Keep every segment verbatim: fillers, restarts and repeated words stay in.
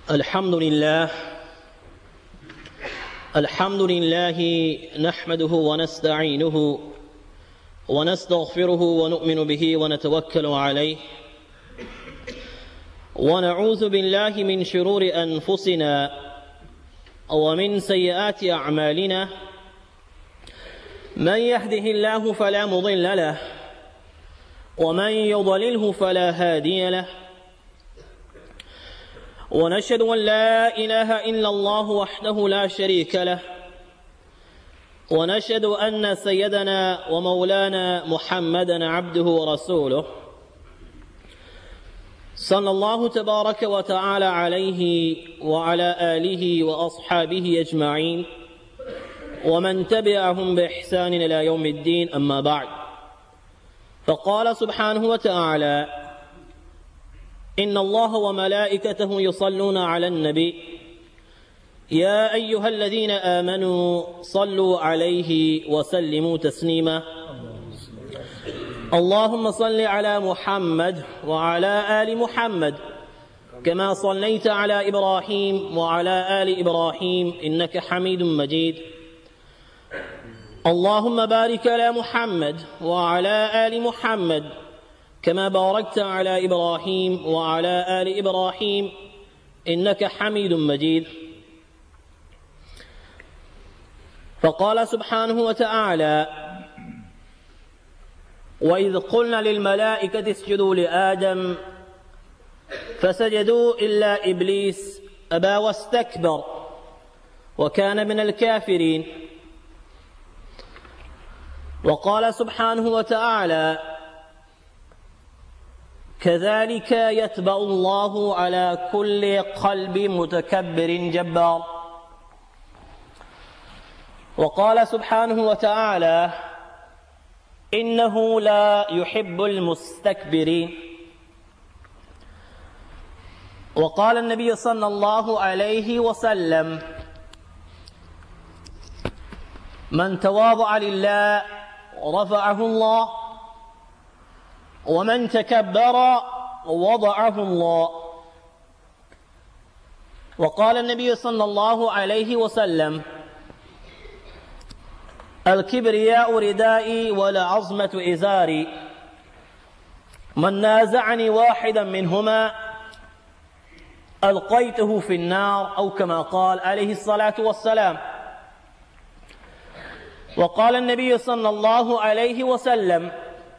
الحمد لله الحمد لله نحمده ونستعينه ونستغفره ونؤمن به ونتوكل عليه ونعوذ بالله من شرور أنفسنا ومن سيئات أعمالنا. من يهده الله فلا مضل له ومن يضلله فلا هادي له، ونشهد أن لا إله إلا الله وحده لا شريك له، ونشهد أن سيدنا ومولانا محمدا عبده ورسوله صلى الله تبارك وتعالى عليه وعلى آله وأصحابه أجمعين ومن تبعهم بإحسان إلى يوم الدين. أما بعد، فقال سبحانه وتعالى: إن الله وملائكته يصلون على النبي يا أيها الذين آمنوا صلوا عليه وسلموا تسليما. اللهم صل على محمد وعلى آل محمد كما صليت على إبراهيم وعلى آل إبراهيم إنك حميد مجيد. اللهم بارك على محمد وعلى آل محمد كما باركت على إبراهيم وعلى آل إبراهيم إنك حميد مجيد. فقال سبحانه وتعالى: وإذ قلنا للملائكة اسجدوا لآدم فسجدوا إلا إبليس أبى واستكبر وكان من الكافرين. وقال سبحانه وتعالى: كذلك يتبع الله على كل قلب متكبر جبار. وقال سبحانه وتعالى: إنه لا يحب المستكبرين. وقال النبي صلى الله عليه وسلم: من تواضع لله رفعه الله ومن تكبر وضعه الله. وقال النبي صلى الله عليه وسلم: الكبرياء ردائي والعظمة إزاري، من نازعني واحدا منهما ألقيته في النار، أو كما قال عليه الصلاة والسلام. وقال النبي صلى الله عليه وسلم: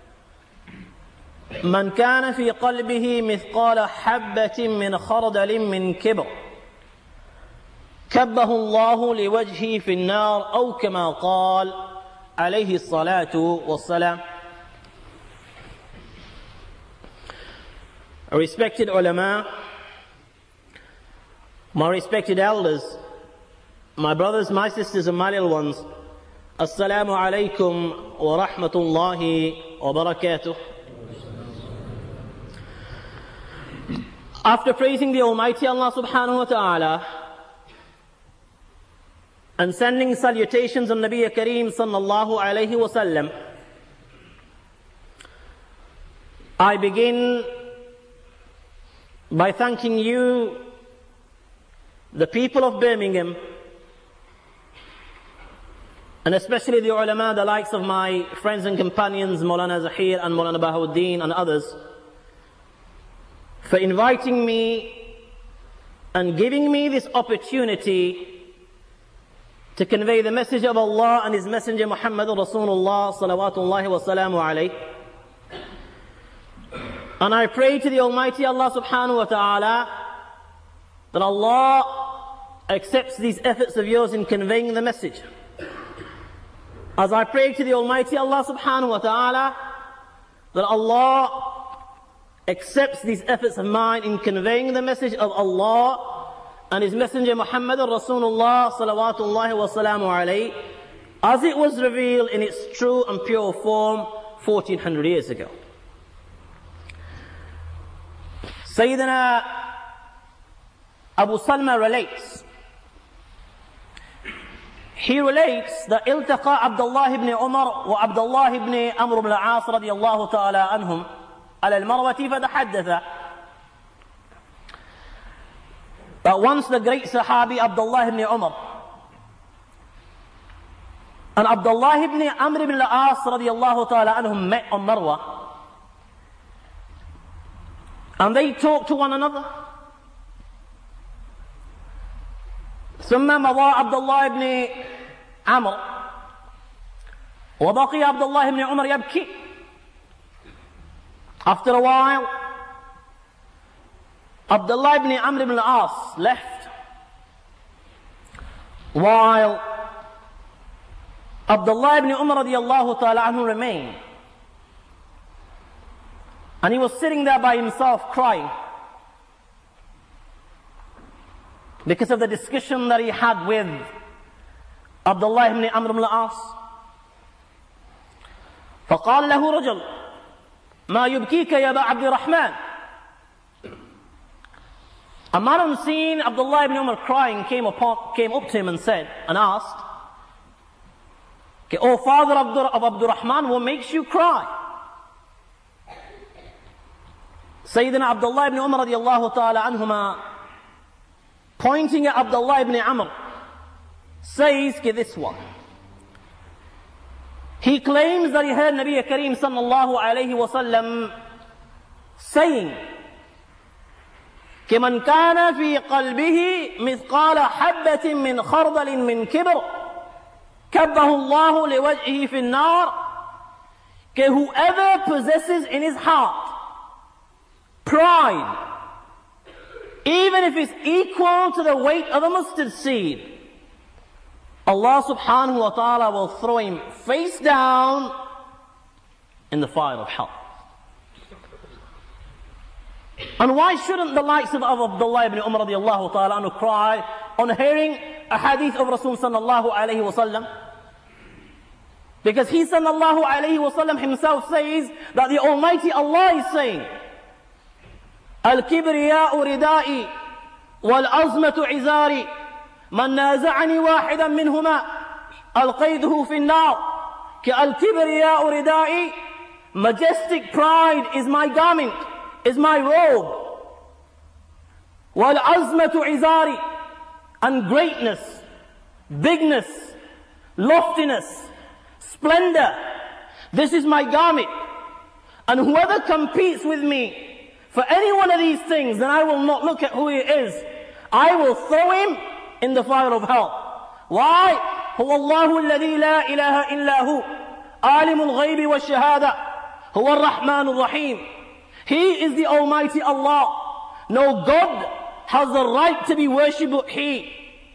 من كان في قلبه مثقال حبة من خردل من كبر كبه الله لوجهه في النار، أو كما قال عليه الصلاة والسلام. Respected ulama, my respected elders, my brothers, my sisters and my little ones, Assalamu alaikum wa rahmatullahi wa barakatuh. After praising the Almighty Allah subhanahu wa ta'ala and sending salutations on Nabi Kareem sallallahu alayhi wa sallam, I begin by thanking you, the people of Birmingham, and especially the ulama, the likes of my friends and companions Maulana Zahir and Maulana Bahauddin and others, for inviting me and giving me this opportunity to convey the message of Allah and His Messenger Muhammad Rasulullah salawatullahi wa salamu alayhi. And I pray to the Almighty Allah subhanahu wa ta'ala that Allah accepts these efforts of yours in conveying the message. As I pray to the Almighty Allah subhanahu wa ta'ala that Allah accepts these efforts of mine in conveying the message of Allah and His Messenger Muhammad Rasulullah salawatullahi wa salamu alayhi, as it was revealed in its true and pure form fourteen hundred years ago. Sayyidina Abu Salma relates, he relates that iltaqa Abdullah ibn Umar wa Abdullah ibn Amr ibn al-As radiyallahu ta'ala anhum على المروة فتحدث that once the great Sahabi Abdullah ibn Umar and Abdullah ibn Amr ibn al-As radiyallahu ta'ala anhum met on Marwa, and they talked to one another. ثم مضى عبد الله بن عمرو وبقي عبد الله بن عمر يبكي. After a while, Abdullah ibn Amr ibn al-As left, while Abdullah ibn Umar radiyallahu ta'ala anhu remained. And he was sitting there by himself crying because of the discussion that he had with Abdullah ibn Amr ibn al-As. فقال له رجل ما يبكيك يا أبا عبد الرحمن. A man on seeing Abdullah ibn Umar crying came, upon, came up to him and said and asked, "O father of Abdul Rahman, what makes you cry?" Sayyidina Abdullah ibn Umar radiyallahu ta'ala anhuma, pointing at Abdullah ibn Amr, says this one. He claims that he heard Nabi Kareem sallallahu alayhi wa sallam saying, كمن كان في قلبه مثقال حبة من خردل من كبر كبه الله لوجهه في النار. Whoever possesses in his heart pride, even if it's equal to the weight of a mustard seed, Allah subhanahu wa ta'ala will throw him face down in the fire of hell. And why shouldn't the likes of Abdullah ibn Umar radiyallahu ta'ala anhu cry on hearing a hadith of Rasul sallallahu alayhi wa sallam? Because he sallallahu alayhi wa sallam himself says that the Almighty Allah is saying, الكبرياء ردائي والعظمة عزاري من نازعني واحدا منهما ألقيته في النار. كالكبرياء ردائي, majestic pride is my garment, is my robe. والعظمة عزاري, and greatness, bigness, loftiness, splendor, this is my garment. And whoever competes with me for any one of these things, then I will not look at who he is. I will throw him in the fire of hell. Why? هو الله الذي لا إله إلا هو عالم الغيب والشهادة هو الرحمن الرحيم. He is the Almighty Allah. No God has the right to be worshipped but He.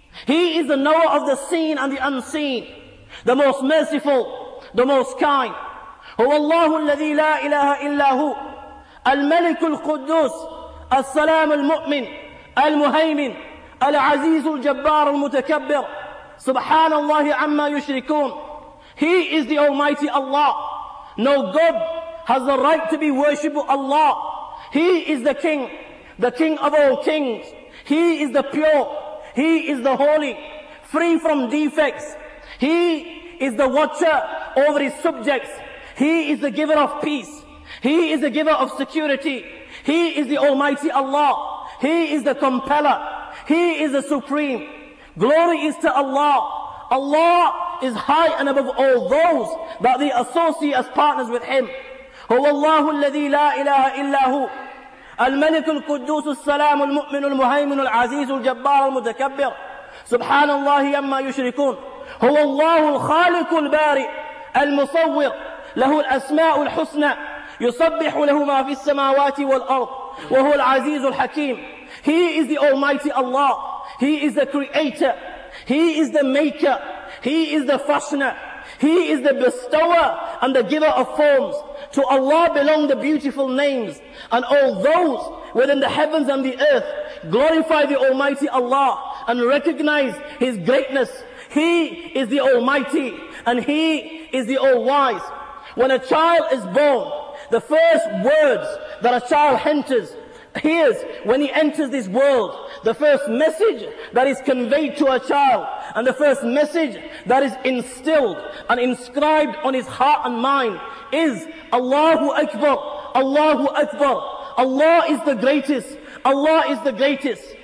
He is the knower of the seen and the unseen, the most merciful, the most kind. هو الله الذي لا إله إلا هو الملك القدوس السلام المؤمن المهيمن العزيز الجبار المتكبر سبحان الله عما يشركون. He is the Almighty Allah. No God has the right to be worshipped but Allah. He is the King, the King of all kings. He is the pure. He is the holy, free from defects. He is the watcher over his subjects. He is the giver of peace. He is the giver of security. He is the Almighty Allah. He is the compeller. He is the supreme. Glory is to Allah. Allah is high and above all those that they associate as partners with Him. هو الله الذي لا إله إلا هو الملك القدوس السلام المؤمن المهيمن العزيز الجبار المتكبر سبحان الله عما يشركون. هو الله الخالق البارئ المصور له الأسماء الحسنى يسبح له ما في السماوات والأرض وهو العزيز الحكيم. He is the Almighty Allah. He is the Creator. He is the Maker. He is the Fashioner. He is the Bestower and the Giver of forms. To Allah belong the beautiful names, and all those within the heavens and the earth glorify the Almighty Allah and recognize His greatness. He is the Almighty and He is the All-Wise. When a child is born, the first words that a child enters, hears when he enters this world, the first message that is conveyed to a child, and the first message that is instilled and inscribed on his heart and mind is Allahu Akbar, Allahu Akbar. Allah is the greatest. Allah is the greatest.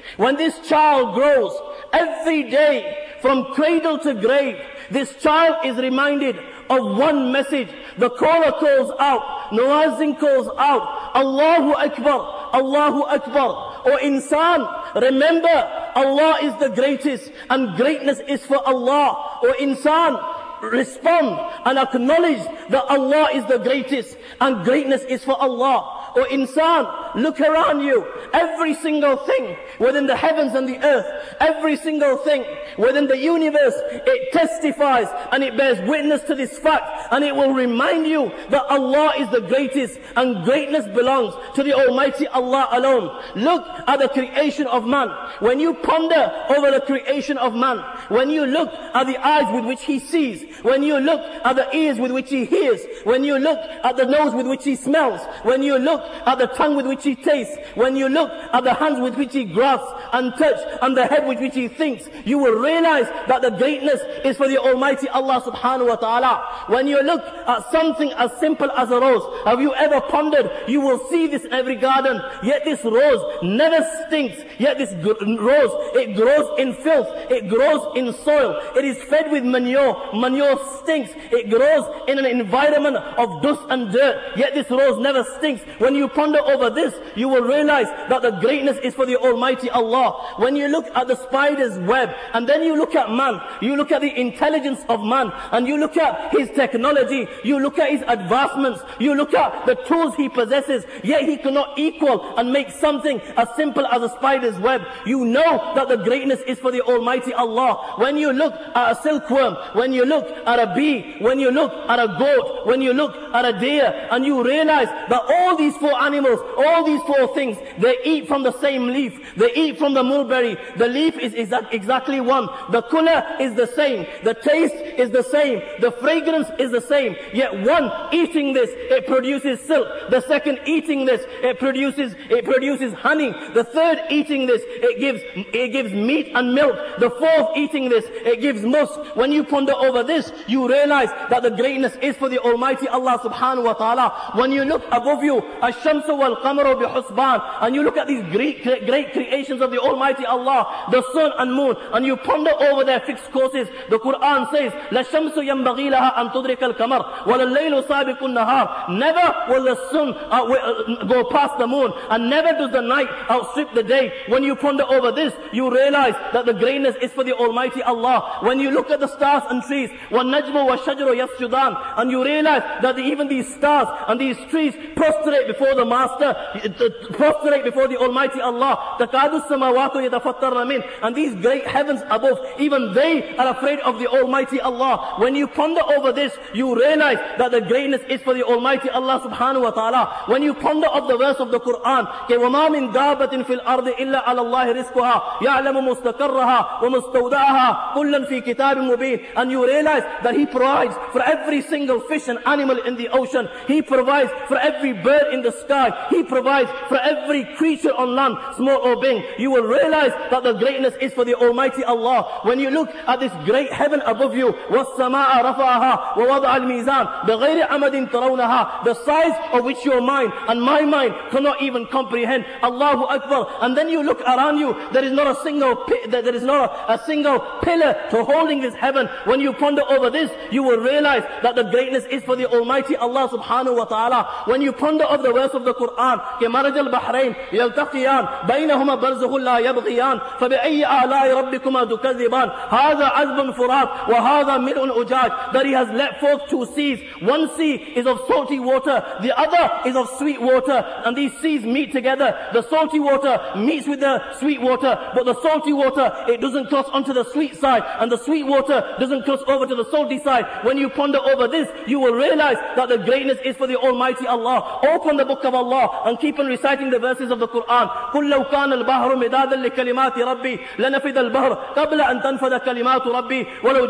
When this child grows, every day, from cradle to grave, this child is reminded of one message. The caller calls out, Muazzin calls out, Allahu Akbar, Allahu Akbar. O insan, remember, Allah is the greatest and greatness is for Allah. O insan, respond and acknowledge that Allah is the greatest and greatness is for Allah. O insan, look around you. Every single thing within the heavens and the earth, every single thing within the universe, it testifies and it bears witness to this fact, and it will remind you that Allah is the greatest and greatness belongs to the Almighty Allah alone. Look at the creation of man. When you ponder over the creation of man, when you look at the eyes with which he sees, when you look at the ears with which he hears, when you look at the nose with which he smells, when you look at the tongue with which he tastes, when you look at the hands with which he grasps and touch, and the head with which he thinks, you will realize that the greatness is for the Almighty Allah subhanahu wa ta'ala. When you look at something as simple as a rose, have you ever pondered? You will see this in every garden, yet this rose never stinks, yet this rose, it grows in filth, it grows in soil, it is fed with manure, manure stinks, it grows in an environment of dust and dirt, yet this rose never stinks. When you ponder over this, you will realize that the greatness is for the Almighty Allah. When you look at the spider's web, and then you look at man, you look at the intelligence of man, and you look at his technology, you look at his advancements, you look at the tools he possesses, yet he cannot equal and make something as simple as a spider's web. You know that the greatness is for the Almighty Allah. When you look at a silkworm, when you look at a bee, when you look at a goat, when you look at a deer, and you realize that all these four animals, all these four things, they eat from the same leaf, they eat from the mulberry. The leaf is exact, exactly one, the color is the same, the taste is the same, the fragrance is the same, yet one eating this, it produces silk, the second eating this, it produces, it produces honey, the third eating this, it gives, it gives meat and milk, the fourth eating this, it gives musk. When you ponder over this, you realize that the greatness is for the Almighty Allah subhanahu wa ta'ala. When you look above you, الشمس والقمر بحسبان, and you look at these great, great creations of the Almighty Allah, the sun and moon, and you ponder over their fixed courses. The Quran says, لا الشمس ينبغي لها أن تدرك القمر ولا الليل سابق النهار. Never will the sun uh, will, uh, go past the moon, and never does the night outstrip the day. When you ponder over this, you realize that the greatness is for the Almighty Allah. When you look at the stars and trees, وَالنَّجْمُ وَالشَّجْرُ يَسْجُدان, and you realize that even these stars and these trees prostrate before the Master, prostrate before the Almighty Allah. تَكَادُ السَّمَاوَاتُ يَتَفَطَّرْنَ مِنْهُ, and these great heavens above, even they are afraid of the Almighty Allah. When you ponder over this, you realize that the greatness is for the Almighty Allah subhanahu wa ta'ala. When you ponder of the verse of the Quran, وَمَا مِن دَابَةٍ فِي الْأَرْضِ إِلَّا عَلَى اللَّهِ رِزْقُهَا يَعْلَمُ مُسْتَقَرَّهَا وَمُسْتَوْدَعَهَا كُلًّا فِي كِتَابٍ مُبِينٍ, and you realize that He provides for every single fish and animal in the ocean. He provides for every bird in the sky. He provides for every creature on land, small or big. You will realize that the greatness is for the Almighty Allah. When you look at this great heaven above you, وَالسَّمَاءَ رَفَعَهَا وَوَضَعَ الْمِيزَانَ بِغَيْرِ عَمَدٍ تَرَوْنَهَا, the size of which your mind and my mind cannot even comprehend. Allahu Akbar. And then you look around you, there is not a single pi- there is not a, a single pillar to holding this heaven. When you ponder over this, you will realize that the greatness is for the Almighty Allah subhanahu wa ta'ala. When you ponder of the verse of the Quran, كَمَرَجَ الْبَحْرَيْنِ يَلْتَقِيَانِ بَيْنَهُمَا بَرْزَخٌ لَا يَبْغِيَانِ فَبِأَيِّ آلَاءِ رَبِّكُمَا تُكَذِّبَانِ هَذَا عَذْبٌ فُرَاتٌ وَهَذَا مِلْءٌ أُجَاجٌ, that He has let forth two seas. One sea is of salty water, the other is of sweet water, and these seas meet together. The salty water meets with the sweet water, but the salty water, it doesn't cross onto the sweet side, and the sweet water doesn't cross over to the salty side. When you ponder over this, you will realize that the greatness is for the Almighty Allah. Open the book of Allah and keep on reciting the verses of the Quran. قُلْ لَوْ كَانَ الْبَحْرُ مِدَادًا لِكَلِمَاتِ رَبِّي لَنَفِدَ الْبَحْرُ قَبْلَ أَن تَنْفَدَ كَلِمَاتُ رَبِّي وَلَوْ جِئْنَا بِمِثْلِهِ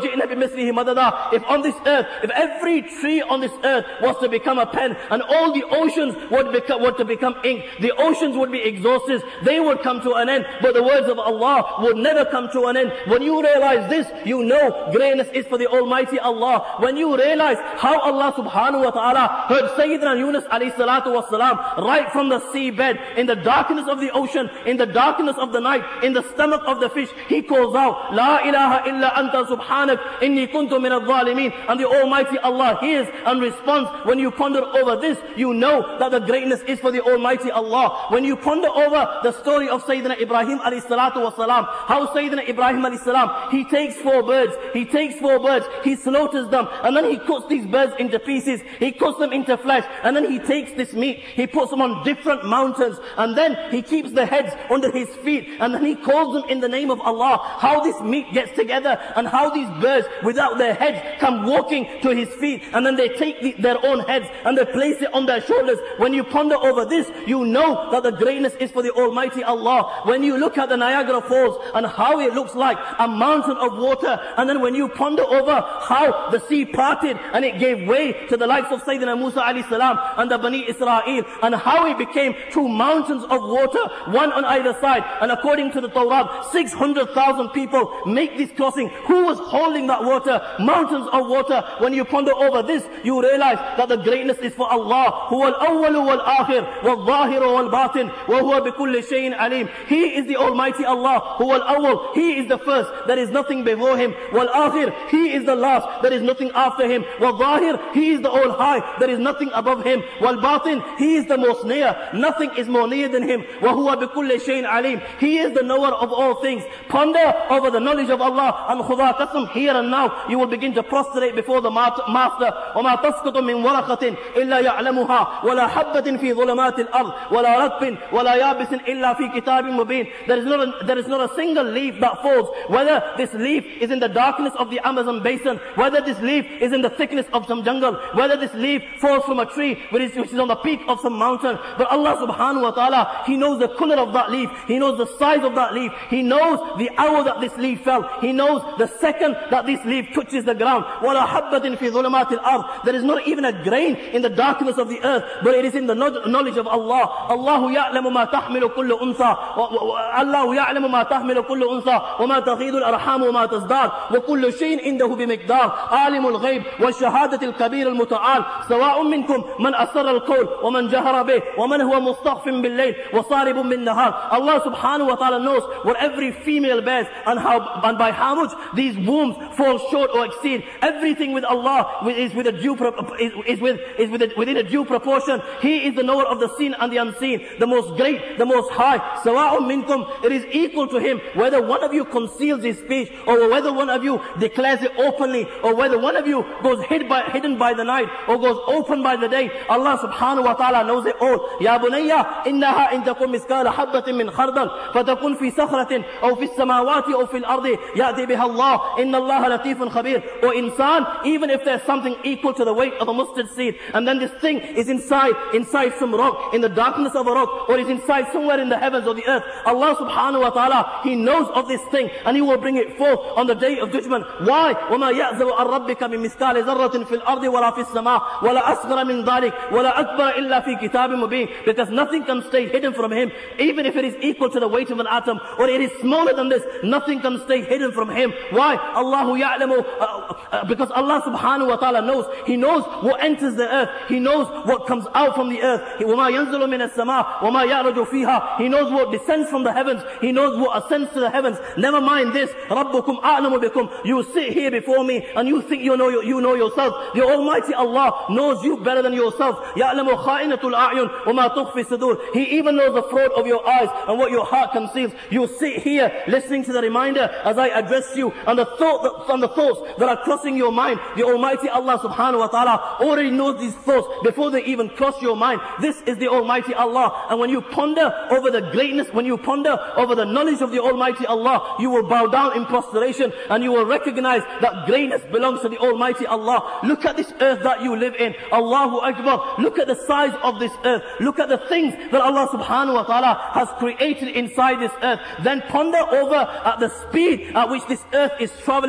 mislihi madada. If on this earth, if every tree on this earth was to become a pen, and all the oceans would become, were to become ink, the oceans would be exhausted, they would come to an end, but the words of Allah would never come to an end. When you realize this, you know greatness is for the Almighty Allah. When you realize how Allah subhanahu wa ta'ala heard Sayyidina Yunus alayhi salatu was salam right from the seabed, in the darkness of the ocean, in the darkness of the night, in the stomach of the fish, he calls out, La ilaha illa anta subhanak, inni kuntu min al-zalimin. And the Almighty Allah hears and responds. When you ponder over this, you know that the greatness is for the Almighty Allah. When you ponder over the story of Sayyidina Ibrahim alayhi salatu was salam, how Sayyidina Ibrahim alayhi salam, he takes four birds, he takes four birds, he slaughters them, and then he cuts these birds into pieces, he cuts them into flesh, and then he takes this meat, he puts them on different mountains, and then he keeps the heads under his feet, and then he calls them in the name of Allah. How this meat gets together, and how these birds without their heads come walking to his feet, and then they take the, their own heads and they place it on their shoulders. When you ponder over this, you know that the greatness is for the Almighty Allah. When you look at the Niagara Falls and how it looks like a mountain of water, and then when you ponder over how the sea parted and it gave way to the likes of Sayyidina Musa alayhi salam and the Bani Israel, and how it became two mountains of water, one on either side, and according to the Torah, six hundred thousand people make this crossing. Who was holding that water? Mountains of water. When you ponder over this, you realize that the greatness is for Allah. Huwa al-awwal wal-akhir wal-zahir wal-batin wa huwa bikulli shay'in alim. He is the Almighty Allah. Huwa al-awwal, He is the first, there is nothing before Him. Wal-akhir, He is the last, there is nothing after Him. Wal-zahir, He is the all high, there is nothing above Him. Wal-batin, He is the most near, nothing is more near than Him. Wa huwa bikulli shay'in alim. He is the knower of all things. Ponder over the knowledge of Allah, and khuda qasam, here and now you will begin to prostrate before the Master. وَمَا تَسْقُطُ مِنْ وَرَقَةٍ إِلَّا يَعْلَمُهَا وَلَا حَبَّةٍ فِي ظُلُمَاتِ الْأَرْضِ وَلَا رَطْبٍ وَلَا يَابِسٍ إِلَّا فِي كِتَابٍ مُبِينٍ. There is not a, there is not a single leaf that falls, whether this leaf is in the darkness of the Amazon basin, whether this leaf is in the thickness of some jungle, whether this leaf falls from a tree which is, which is on the peak of some mountain. But Allah subhanahu wa ta'ala, He knows the color of that leaf, He knows the size of that leaf, He knows the hour that this leaf fell, He knows the second that this leaf touches the ground. وَلَا حَبَّةٍ فِي ظُلُمَاتِ الْأَرْضِ. There is not even a grain in the darkness of the earth, but it is in the knowledge of Allah. Allahu ya'lamu ma tahmilu kullu unsa. Allahu ya'lamu ma tahmilu kullu unsa. Wa ma taghidu al-arham wa ma tazdad. Wa kullu shay'in indahu bimiqdar. Alimul ghayb wa shahadati al-kabir al-muta'al. Sawa'un minkum man asarra al-qawl wa man jahara bih wa man huwa mustaghfin bil-layl wa saribun bin-nahar. Allah subhanahu wa ta'ala knows what every female bears, and how, and by how much these wombs fall short or exceed. Everything with Allah is with a due is, is with is with a, within a due proportion. He is the knower of the seen and the unseen, the most great, the most high. Sawa'un minkum, it is equal to Him whether one of you conceals his speech, or whether one of you declares it openly, or whether one of you goes hid by, hidden by the night, or goes open by the day. Allah subhanahu wa ta'ala knows it all. Ya bunayya innaha in takum miskala habbatin min khardal fatakun fi sakhratin aw fi samawati aw fil ardi ya'ti biha Allah inna Allah latifun khabir. Or insan, even if there's something equal to the weight of a mustard seed, and then this thing is inside, inside some rock, in the darkness of a rock, or is inside somewhere in the heavens or the earth, Allah subhanahu wa ta'ala, He knows of this thing, and He will bring it forth on the day of judgment. Why? وَمَا يَأْذَوْ عَنْ رَبِّكَ مِنْ مِثْقَالِ ذَرَّةٍ فِي الْأَرْضِ وَلَا فِي السَّمَاءِ وَلَا أَصْغَرَ مِنْ ذَلِكَ وَلَا أَكْبَرَ إِلَّا فِي كِتَابٍ مُبِينٍ. Because nothing can stay hidden from Him, even if it is equal to the weight of an atom, or it is smaller than this, nothing can stay hidden from Him. Why? Allahu ya'lamu, uh, uh, because Allah subhanahu wa ta'ala knows. He knows what enters the earth, He knows what comes out from the earth. وَمَا يَنزِلُ مِنَ السَّمَاءِ وَمَا يَعْرُجُ فِيهَا. He knows what descends from the heavens, He knows what ascends to the heavens. Never mind this, رَبُّكُمْ أَعْلَمُ بِكُمْ. You sit here before me and you think you know, you know yourself. The Almighty Allah knows you better than yourself. يَعْلَمُ خَائِنَةُ الْأَعْيُنِ وَمَا تُخْفِي الصُّدُورِ. He even knows the fraud of your eyes and what your heart conceals. You sit here listening to the reminder as I address you, and the thought that, and the thoughts that are crossing your mind. The Almighty Allah subhanahu wa ta'ala already knows these thoughts before they even cross your mind. This is the Almighty Allah. And when you ponder over the greatness, when you ponder over the knowledge of the Almighty Allah, you will bow down in prostration and you will recognize that greatness belongs to the Almighty Allah. Look at this earth that you live in. Allahu Akbar. Look at the size of this earth. Look at the things that Allah subhanahu wa ta'ala has created inside this earth. Then ponder over at the speed at which this earth is traveling, at this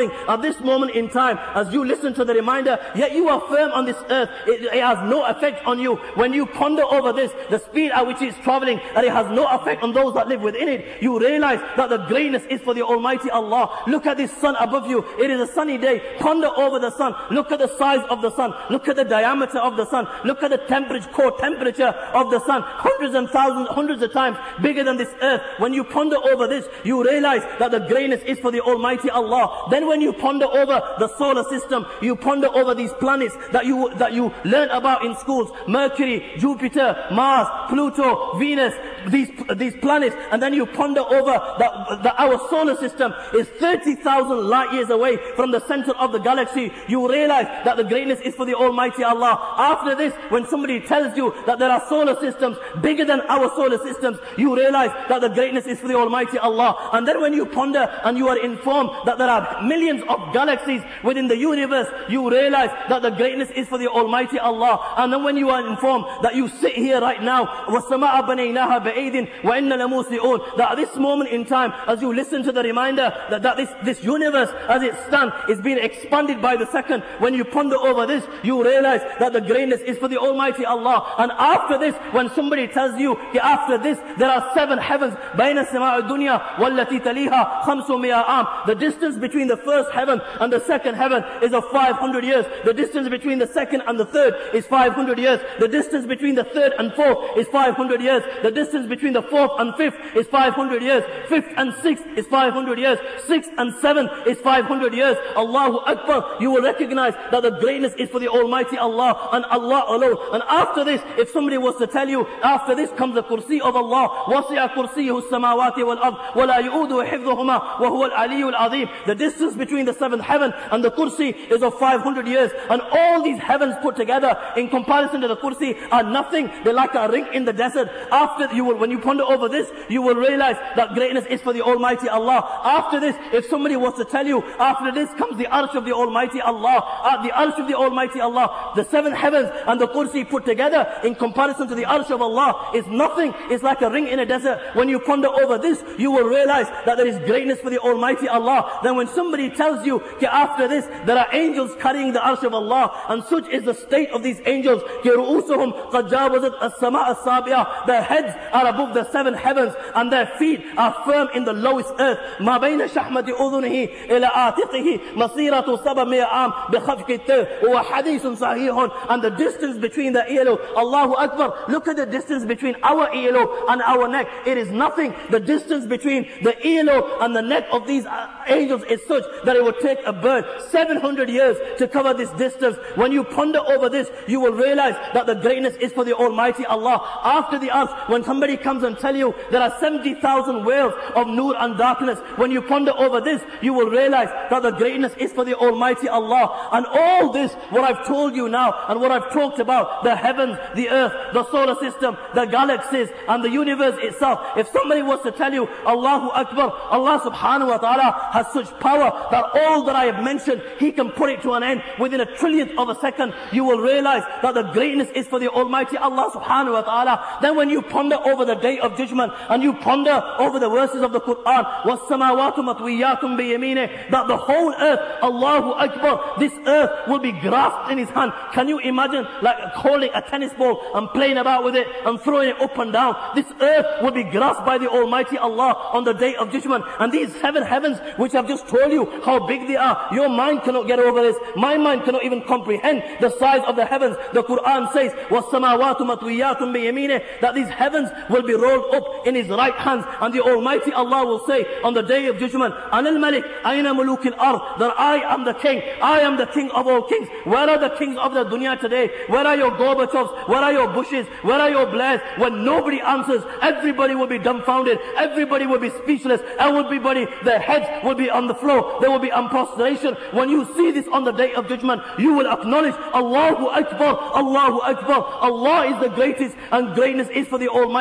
this moment in time, as you listen to the reminder, yet you are firm on this earth, it, it has no effect on you. When you ponder over this, the speed at which it is traveling, and it has no effect on those that live within it, you realize that the greatness is for the Almighty Allah. Look at this sun above you. It is a sunny day. Ponder over the sun. Look at the size of the sun. Look at the diameter of the sun. Look at the temperature, core temperature of the sun. Hundreds and thousands, hundreds of times bigger than this earth. When you ponder over this, you realize that the greatness is for the Almighty Allah. Then when you ponder over the solar system, you ponder over these planets that you that you learn about in schools: Mercury, Jupiter, Mars, Pluto, Venus, these these planets, and then you ponder over that, that our solar system is thirty thousand light years away from the center of the galaxy. You realize that the greatness is for the Almighty Allah. After this, when somebody tells you that there are solar systems bigger than our solar systems, you realize that the greatness is for the Almighty Allah. And then when you ponder and you are informed that there are millions of galaxies within the universe, you realize that the greatness is for the Almighty Allah. And then when you are informed that you sit here right now, وَالسَّمَاءَ بَنَيْنَاهَا بِأَيْدٍ وَإِنَّا لَمُوسِعُونَ, that at this moment in time, as you listen to the reminder that, that this, this universe as it stands is being expanded by the second, when you ponder over this, you realize that the greatness is for the Almighty Allah. And after this, when somebody tells you, yeah, after this, there are seven heavens, بَيْنَ السَّمَاءِ الدُّنْيَا وَالَّتِي تَلِيهَا خَمْسُمِائَ عَامٍ, the distance between the first heaven and the second heaven is of five hundred years. The distance between the second and the third is five hundred years. The distance between the third and fourth is five hundred years. The distance between the fourth and fifth is five hundred years. Fifth and sixth is five hundred years. Sixth and seventh is five hundred years. Allahu Akbar. You will recognize that the greatness is for the Almighty Allah and Allah alone. And after this, if somebody was to tell you, after this comes the kursi of Allah, وَسِعَ كُرْسِيهُ السَّمَاوَاتِ وَالْأَرْضِ وَلَا يُؤُودُهُ حِفْظُهُمَا وَهُوَ الْعَلِيُّ الْعَظِيمُ. The distance between the seventh heaven and the kursi is of five hundred years. And all these heavens put together in comparison to the kursi are nothing. They're like a ring in the desert. After you will, when you ponder over this, you will realize that greatness is for the Almighty Allah. After this, if somebody was to tell you, after this comes the arsh of the Almighty Allah, at the arsh of the Almighty Allah, the seven heavens and the kursi put together in comparison to the arsh of Allah is nothing. It's like a ring in a desert. When you ponder over this, you will realize that there is greatness for the Almighty Allah. Then when somebody tells you, after this, there are angels carrying the arsh of Allah, and such is the state of these angels. رُؤُوسُهُمْ قَدْ جَاوَزَتْ السَّمَاءَ السَّابِعَةَ. Their heads are above the seven heavens, and their feet are firm in the lowest earth. مَا بَيْنَ شَحْمَةِ أُذُنِهِ إِلَىٰ آتِقِهِ مَصِيرَةُ سَبْعَمِائَ عَامٍ بِخَفْقِ الطَّيْرِ وَهُوَ حَدِيثٌ صَحِيحٌ. And the distance between the earlobe, Allahu Akbar, look at the distance between our earlobe and our neck. It is nothing. The distance between the earlobe and the neck of these angels is such that it would take a bird seven hundred years to cover this distance. When you ponder over this, you will realize that the greatness is for the Almighty Allah. After the arsh, when somebody comes and tell you there are seventy thousand wells of nur and darkness, when you ponder over this, you will realize that the greatness is for the Almighty Allah. And all this, what I've told you now, and what I've talked about, the heavens, the earth, the solar system, the galaxies, and the universe itself, if somebody was to tell you, Allahu Akbar, Allah subhanahu wa ta'ala has such power that all that I have mentioned, He can put it to an end within a trillionth of a second, you will realize that the greatness is for the Almighty Allah subhanahu wa ta'ala. Then when you ponder over the day of judgment, and you ponder over the verses of the Quran, وَالسَّمَاوَاتُ مَطْوِيَّاتٌ بِيَمِينِهِ, that the whole earth, Allahu Akbar, this earth will be grasped in His hand. Can you imagine like holding a tennis ball and playing about with it and throwing it up and down? This earth will be grasped by the Almighty Allah on the day of judgment. And these seven heavens, which I've just told you how big they are, your mind cannot get over this. My mind cannot even comprehend the size of the heavens. The Quran says, وَالسَّمَاوَاتُ مَطْوِيَّاتٌ بِيَمِينِهِ, that these heavens will be rolled up in His right hands. And the Almighty Allah will say on the day of judgment, أَنَا الْمَلِكُ أَيْنَ مُلُوكِ الْأَرْضِ, that I am the king. I am the king of all kings. Where are the kings of the dunya today? Where are your Gorbachevs? Where are your Bushes? Where are your Blairs? When nobody answers, everybody will be dumbfounded. Everybody will be speechless. Everybody, their heads will be on the floor. There will be prostration. When you see this on the day of judgment, you will acknowledge, Allahu Akbar, Allahu Akbar. Allah is the greatest, and greatness is for the Almighty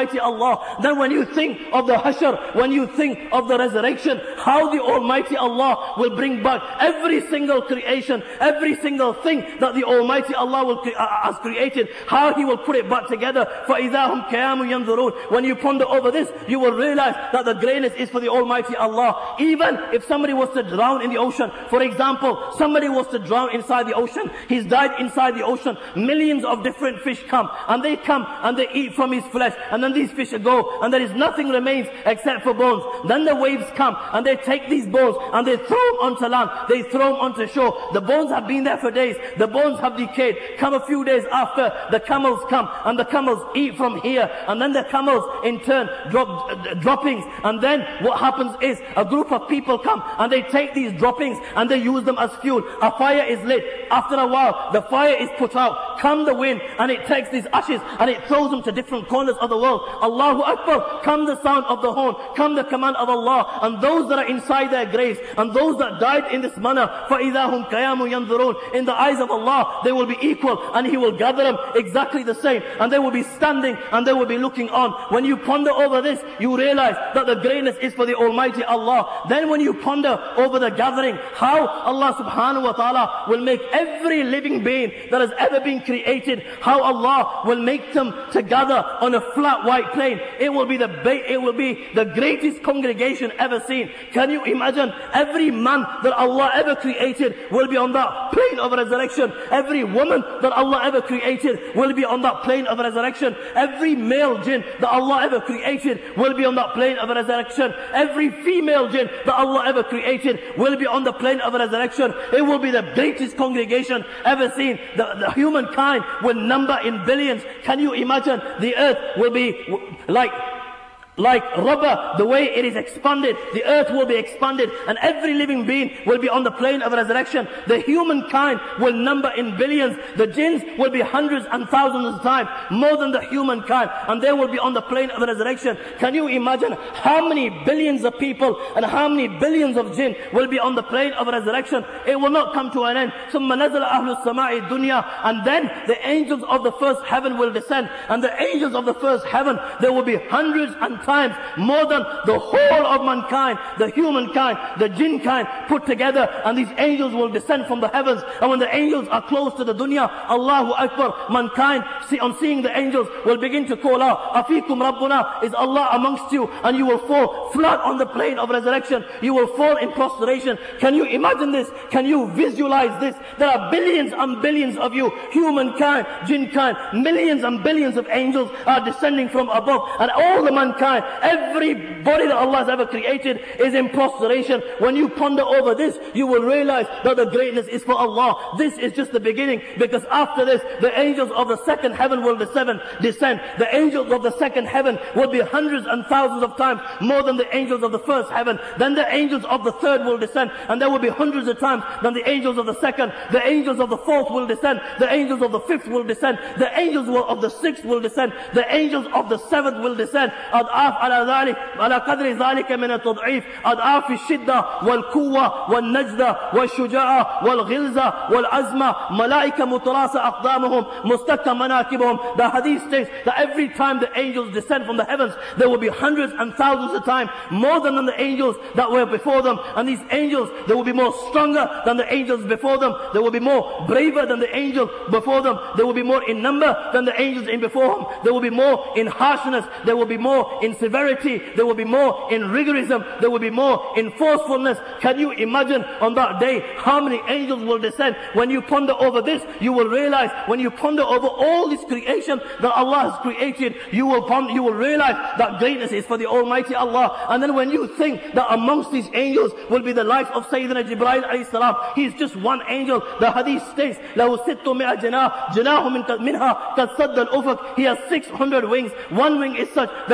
Almighty Allah. Then when you think of the Hashr, when you think of the resurrection, how the Almighty Allah will bring back every single creation, every single thing that the Almighty Allah will, uh, has created, how He will put it back together. فَإِذَا هُمْ قِيَامٌ يَنْظُرُونَ. When you ponder over this, you will realize that the greatness is for the Almighty Allah. Even if somebody was to drown in the ocean, for example, somebody was to drown inside the ocean, he's died inside the ocean, millions of different fish come, and they come and they eat from his flesh, and then these fish go, and there is nothing remains except for bones. Then the waves come, and they take these bones, and they throw them onto land, they throw them onto shore. The bones have been there for days, the bones have decayed. Come a few days after, the camels come, and the camels eat from here, and then the camels in turn drop uh, droppings, and then what happens is a group of people come, and they take these droppings, and they use them as fuel. A fire is lit. After a while, the fire is put out. Come the wind, and it takes these ashes, and it throws them to different corners of the world. Allahu Akbar. Come the sound of the horn, come the command of Allah, and those that are inside their graves, and those that died in this manner, فَإِذَا هُمْ قِيَامٌ يَنْظُرُونَ. In the eyes of Allah, they will be equal, and He will gather them exactly the same, and they will be standing, and they will be looking on. When you ponder over this, you realize that the greatness is for the Almighty Allah. Then when you ponder over the gathering, how Allah subhanahu wa ta'ala will make every living being that has ever been created, how Allah will make them to gather on a flat white plain. It will be the it will be the greatest congregation ever seen. Can you imagine? Every man that Allah ever created will be on that plane of resurrection. Every woman that Allah ever created will be on that plane of resurrection. Every male jinn that Allah ever created will be on that plane of resurrection. Every female jinn that Allah ever created will be on the plane of resurrection. It will be the greatest congregation ever seen. The, the humankind will number in billions. Can you imagine? The earth will be like Like rubber, the way it is expanded, the earth will be expanded, and every living being will be on the plane of resurrection. The humankind will number in billions. The jinns will be hundreds and thousands of times more than the humankind, and they will be on the plane of resurrection. Can you imagine how many billions of people and how many billions of jinn will be on the plane of resurrection? It will not come to an end. ثُمَّ نَزَلَ أَهْلُ السَّمَاءِ الدُّنْيَا. And then the angels of the first heaven will descend, and the angels of the first heaven, there will be hundreds and times more than the whole of mankind, the humankind, the jinn kind put together, and these angels will descend from the heavens. And when the angels are close to the dunya, Allahu Akbar, mankind see, on seeing the angels will begin to call out, Afikum Rabbuna, is Allah amongst you? And you will fall flat on the plane of resurrection. You will fall in prostration. Can you imagine this? Can you visualize this? There are billions and billions of you, humankind, jinn kind, millions and billions of angels are descending from above, and all the mankind, everybody that Allah has ever created is in prostration. When you ponder over this, you will realize that the greatness is for Allah. This is just the beginning, because after this, the angels of the second heaven will descend. descend. The angels of the second heaven will be hundreds and thousands of times more than the angels of the first heaven. Then the angels of the third will descend, and there will be hundreds of times than the angels of the second. The angels of the fourth will descend. The angels of the fifth will descend. The angels of the sixth will descend. The angels of the seventh will descend. على ذلك على قدر ذلك من التضعيف أضعاف الشدة والقوة والنجدة والشجاعة والغلظة والعزمة ملائكة متراصة أقدامهم مستكة مناكبهم. The hadith states that every time the angels descend from the heavens, there will be hundreds and thousands of times more than the angels that were before them. And these angels, they will be more stronger than the angels before them. They will be more braver than the angels before them. They will be more in number than the angels in before them. They will be more in harshness. They will be more in severity. There will be more in rigorism. There will be more in forcefulness. Can you imagine on that day how many angels will descend? When you ponder over this, you will realize, when you ponder over all this creation that Allah has created, you will ponder, you will realize that greatness is for the Almighty Allah. And then when you think that amongst these angels will be the life of Sayyidina Jibreel alayhi salam, he is just one angel. The hadith states, له ست مئة جناح جناح منها قد سد الأفق. He has six hundred wings. One wing is such that it is bigger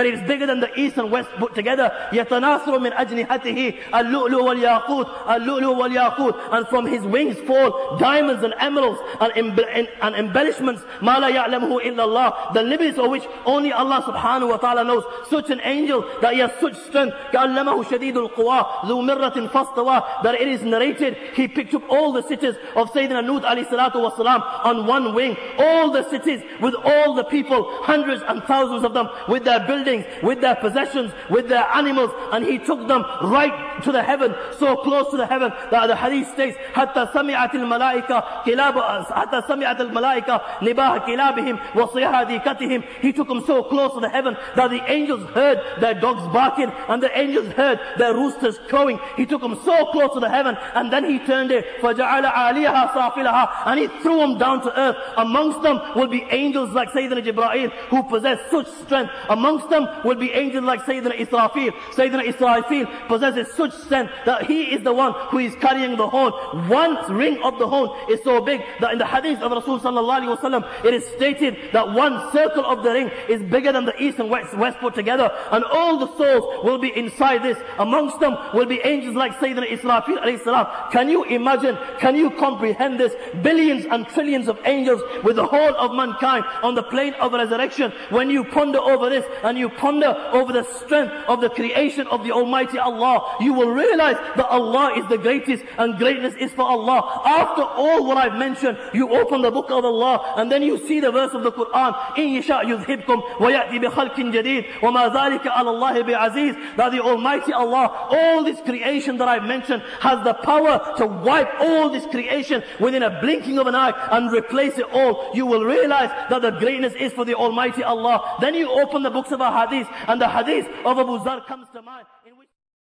bigger than the east and west put together. يَتَنَاثُرُ مِنْ أَجْنِحَتِهِ اللُّؤْلُؤُ وَالْيَاقُوتُ اللُّؤْلُؤُ وَالْيَاقُوتُ. And from his wings fall diamonds and emeralds and, embe- and embellishments. مَا لَا يَعْلَمُهُ إِلَّا اللَّهُ. The limits of which only Allah subhanahu wa ta'ala knows. Such an angel that he has such strength. كَأَلَّمَهُ شَدِيدُ الْقُوَى ذُو مِرَّةٍ فَاسْتَوَى. That it is narrated, he picked up all the cities of Sayyidina Nuh alayhi salatu wasalam on one wing. All the cities with all the people, hundreds and thousands of them, with their buildings, with their possessions, with their animals, and he took them right to the heaven, so close to the heaven that the hadith states, حتى سمعت الملائكة كلاب حتى سمعت الملائكة نباح كلابهم وصياح ديكتهم. He took them so close to the heaven that the angels heard their dogs barking and the angels heard their roosters crowing. He took them so close to the heaven, and then he turned it, فَجَعَلَ عَالِيَهَا صَافِلَهَا, and he threw them down to earth. Amongst them will be angels like Sayyidina Jibreel, who possess such strength. Amongst them will be angels like Sayyidina Israfil. Sayyidina Israfil possesses such strength that he is the one who is carrying the horn. One ring of the horn is so big that in the hadith of Rasul sallallahu alaihi wasallam, it is stated that one circle of the ring is bigger than the east and west, west put together. And all the souls will be inside this. Amongst them will be angels like Sayyidina Israfil alayhi salam. Can you imagine, can you comprehend this? Billions and trillions of angels with the whole of mankind on the plane of resurrection. When you ponder over this and you ponder over the strength of the creation of the Almighty Allah, you will realize that Allah is the greatest and greatness is for Allah. After all what I've mentioned, you open the book of Allah and then you see the verse of the Quran, إِن يَشَاء يُذْهِبْكُمْ وَيَأْتِ بِخَلْقٍ جَدِيدٍ وَمَا ذَلِكَ عَلَى اللَّهِ بِعَزِيزٍ. That the Almighty Allah, all this creation that I've mentioned, has the power to wipe all this creation within a blinking of an eye and replace it all. You will realize that the greatness is for the Almighty Allah. Then you open the books of our hadith, and the hadith of Abu Zar comes to mind, in which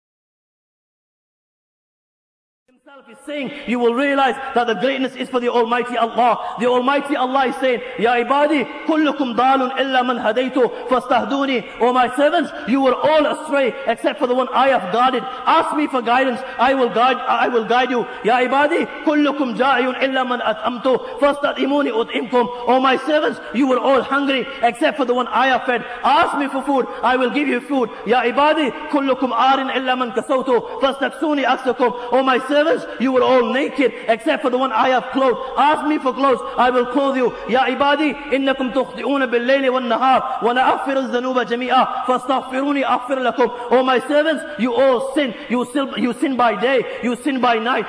himself is saying, you will realize that the greatness is for the Almighty Allah. The Almighty Allah is saying, Ya ibadi, kullukum dalun illa man hadaytu fastahduni. O my servants, you were all astray except for the one I have guided. Ask me for guidance, I will guide, I will guide you. Ya ibadi, kullukum ja'iyun illa man at'amtu fastadimuni ut'imkum. O my servants, you were all hungry except for the one I have fed. Ask me for food, I will give you food. Ya ibadi, kullukum arin illa man kasawtu fastaksuni aksakum. O my servants, you were all naked except for the one I have clothed. Ask me for clothes, I will clothe you. Ya ibadi, innakum tukhti'una bil-layli wan-nahar wa la aghfiru adh-dhunuba jami'a fastaghfiruni aghfir lakum. O my servants, you all sin. You sin, you sin by day, you sin by night.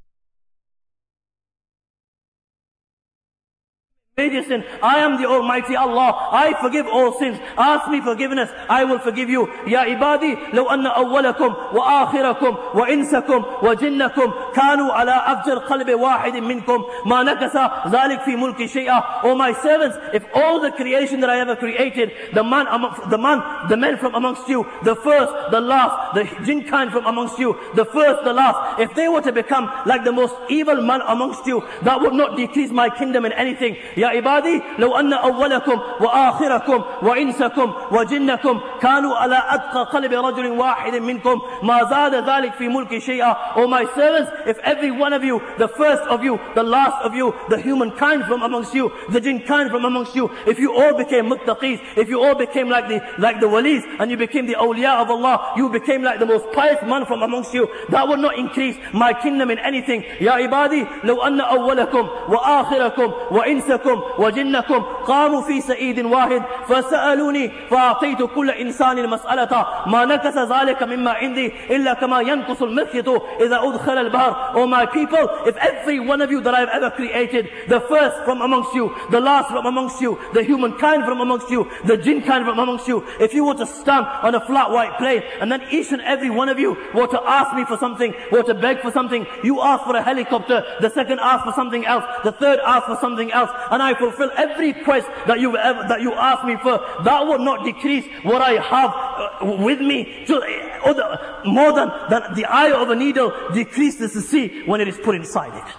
Sin. I am the Almighty Allah. I forgive all sins. Ask me forgiveness, I will forgive you. Ya ibadi, law anna awwalakum wa akhirakum wa insakum wa jinnakum kanu ala afjar qalbi wahidin minkum ma nakasa dhalik fi mulki shay'a. O my servants, if all the creation that I ever created, the man, among, the man, the men from amongst you, the first, the last, the jinn kind from amongst you, the first, the last, if they were to become like the most evil man amongst you, that would not decrease my kingdom in anything. Ya عبادي لو أن أولكم وآخركم وإنسكم وجنكم كانوا على أتقى قلب رجل واحد منكم ما زاد ذلك في ملك شيئا. O my servants, if every one of you, the first of you, the last of you, the humankind from amongst you, the jinn kind from amongst you, if you all became muttaqis, if you all became like the like the walis, and you became the awliya of Allah, you became like the most pious man from amongst you, that would not increase my kingdom in anything. Ya ibadi, لو أن أولكم وآخركم وإنسكم وجنكم قاموا في سعيد واحد فسألوني فأعطيت كل إنسان مسألة ما نكس ذلك مما عندي إلا كما ينقص المخيط إذا أدخل البحر. O my people, if every one of you that I have ever created, the first from amongst you, the last from amongst you, the humankind from amongst you, the jinn kind from amongst you, if you were to stand on a flat white plane and then each and every one of you were to ask me for something, were to beg for something, you ask for a helicopter, the second ask for something else, the third ask for something else, and I fulfill every request that you ever, that you ask me for, that would not decrease what I have uh, with me to, uh, more than, than the eye of a needle decreases the sea when it is put inside it.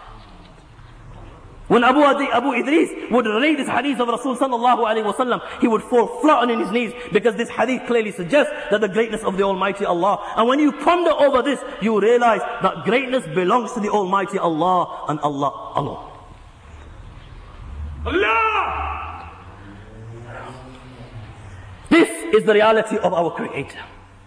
When Abu, Adi, Abu Idris would read this hadith of Rasul sallallahu alayhi wa sallam, he would fall flat on his knees, because this hadith clearly suggests that the greatness of the Almighty Allah. And when you ponder over this, you realize that greatness belongs to the Almighty Allah and Allah alone. Allah! This is the reality of our Creator.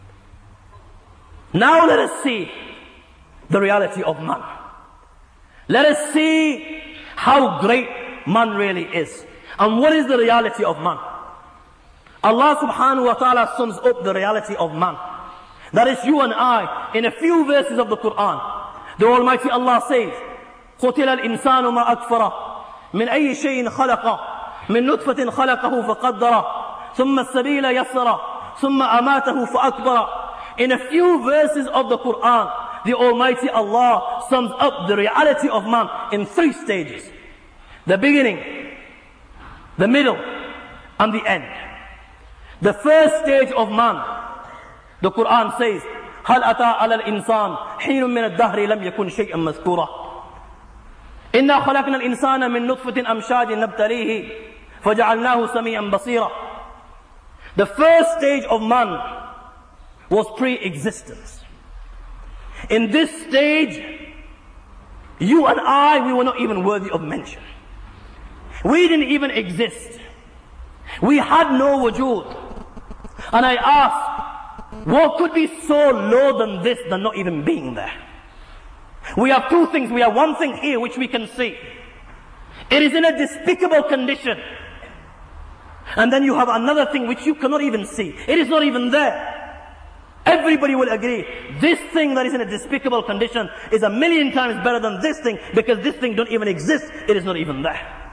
Now let us see the reality of man. Let us see how great man really is. And what is the reality of man? Allah subhanahu wa ta'ala sums up the reality of man. That is you and I in a few verses of the Quran. The Almighty Allah says, قُتِلَ الْإِنسَانُ مَا أَكْفَرَهُ مِنْ أَيِّ شَيْءٍ خَلَقَهُ مِنْ نُطْفَةٍ خَلَقَهُ فَقَدَّرَهُ ثُمَّ السَّبِيلَ يَسَّرَهُ ثُمَّ أَمَاتَهُ فَأَكْبَرَهُ. In a few verses of the Quran, the Almighty Allah sums up the reality of man in three stages. The beginning, the middle, and the end. The first stage of man, the Quran says, هَلْ أَتَى عَلَى الْإِنسَانِ حِينٌ مِّنَ الدَّهْرِ لَمْ يَكُنْ شَيْئًا مَذْكُورًا إِنَّا خَلَقْنَا الْإِنسَانَ مِن نُطْفَةٍ أَمْشَاجٍ نَبْتَلِيهِ فَجَعَلْنَاهُ سَمِيعًا بَصِيرًا. The first stage of man was pre-existence. In this stage, you and I, we were not even worthy of mention. We didn't even exist. We had no wujud. And I ask, what could be so low than this than not even being there? We have two things. We have one thing here which we can see. It is in a despicable condition. And then you have another thing which you cannot even see. It is not even there. Everybody will agree, this thing that is in a despicable condition is a million times better than this thing, because this thing don't even exist, it is not even there.